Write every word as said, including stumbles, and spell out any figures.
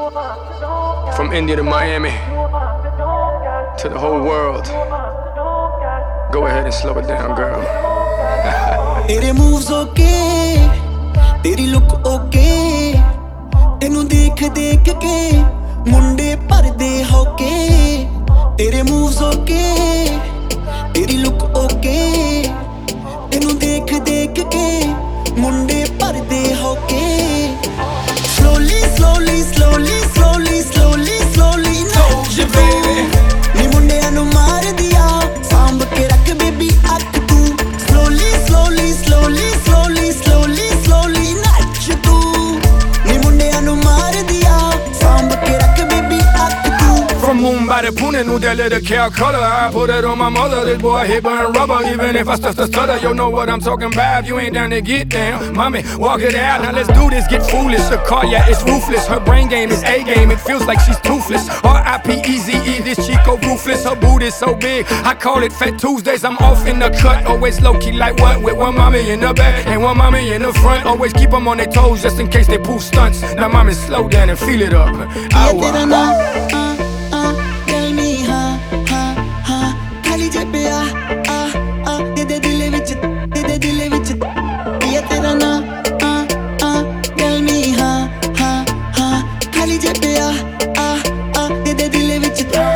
From India to Miami, to the whole world. Go ahead and slow it down, girl. तेरे moves okay, तेरी look okay, तेनू देख देख के मुंडे भरदे होके. तेरे moves okay, तेरी look okay, तेनू देख देख के मुंडे भरदे होके. Slowly, slowly, slowly, slowly, slowly, slowly, Told you, baby. नी मुंडियां नू मार दिया, सांभ के रख बेबी अख तू. Slowly, slowly, slowly, slowly, slowly, slowly, नाच तू. नी मुंडियां नू मार दिया, सांभ के रख बेबी अख तू. From Mumbai to Pune, New Delhi to Calcutta, I put it on my mother. This boy hit burn rubber, even if I stutter to stutter. You know what I'm talking about. You ain't down to get down, mommy. Walk it out. Now let's do this. Get foolish. The car, yeah, it's ruthless. Her brain game is A game. It feels like she's toothless. R I P E Z E. This Chico ruthless. Her boot is so big. I call it Fat Tuesdays. I'm off in the cut. Always low key like what? With one mommy in the back and one mommy in the front. Always keep them on their toes just in case they pull stunts. Now mommy, slow down and feel it up. ये तेरा ना आ आ दिल में हाँ हाँ हाँ खाली जब आ आ आ दे दे दिल विच दे दे दिल विच. ये तेरा ना आ आ दिल में हाँ हाँ हाँ खाली जब आ आ आ दे दे दिल विच.